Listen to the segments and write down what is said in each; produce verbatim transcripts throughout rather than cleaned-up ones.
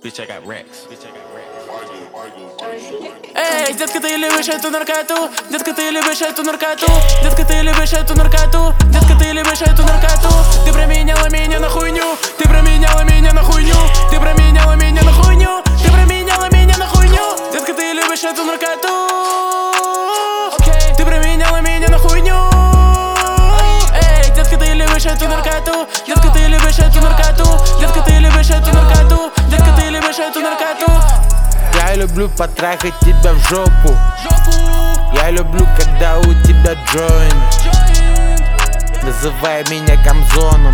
Bitch, I got racks. Bitch, I got racks. Эй, детка, ты любишь эту наркоту? Детка, ты любишь эту наркоту? Детка, ты любишь эту наркоту? Детка, ты любишь эту наркоту? Ты променяла меня на хуйню. Ты променяла меня на хуйню. Ты променяла меня на хуйню. Ты променяла меня на хуйню. Детка, ты любишь эту наркоту? Ты променяла меня на хуйню. Эй, детка, ты любишь эту наркоту? Детка, ты любишь эту наркоту? Детка, ты любишь эту наркоту? Детка, ты любишь эту наркоту? Я люблю потрахать тебя в жопу. Я люблю, когда у тебя джойнт. Называй меня Камзоном.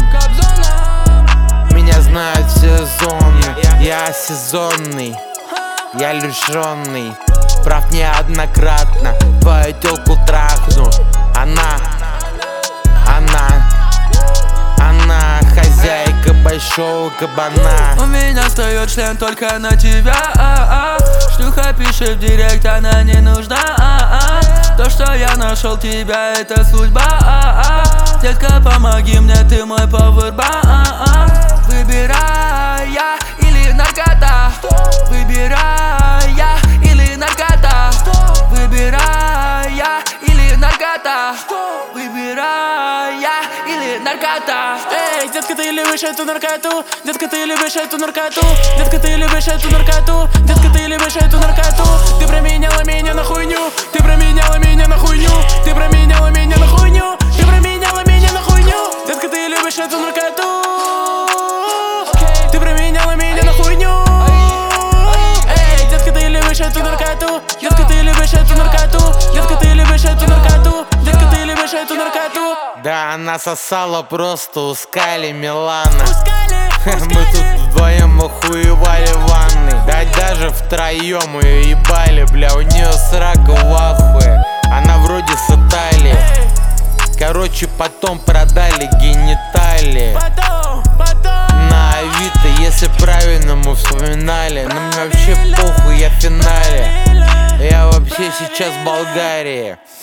Меня знают все зоны. Я сезонный, я лишённый прав неоднократно. Твою тёлку трахну. Она, она, она хозяйка большого кабана. У меня встает член только на тебя, а -а. Шлюха пишет в директ, она не нужна, а -а. То, что я нашел тебя, это судьба, а -а. Детка, помоги мне, ты мой пауэрбанк, а -а. Выбирай я или наркота. Выбирай я или наркота. Выбирай я или наркота. Выбирай я или наркота. Эй, детка, ты любишь эту наркоту? Детка, ты любишь эту наркоту? Детка, ты любишь эту наркоту? Детка, ты любишь эту наркоту? Ты променяла меня на хуйню. Ты променяла меня на хуйню. Ты променяла меня на хуйню. Ты променяла меня на хуйню. Детка, ты любишь эту наркоту? Ты променяла меня на хуйню. Эй, детка, ты любишь эту наркоту? Детка, ты любишь эту наркоту? Детка, ты любишь эту наркоту? Детка, ты любишь эту наркоту? Да, она сосала просто у Скали Милана. Мы тут вдвоем охуевали в ванной. Да даже втроем ее ебали, бля, у нее срака в ахуе. Она вроде с Италии. Короче, потом продали гениталии на Авито, если правильно мы вспоминали. Но мне вообще похуй, я в финале. Я вообще сейчас в Болгарии.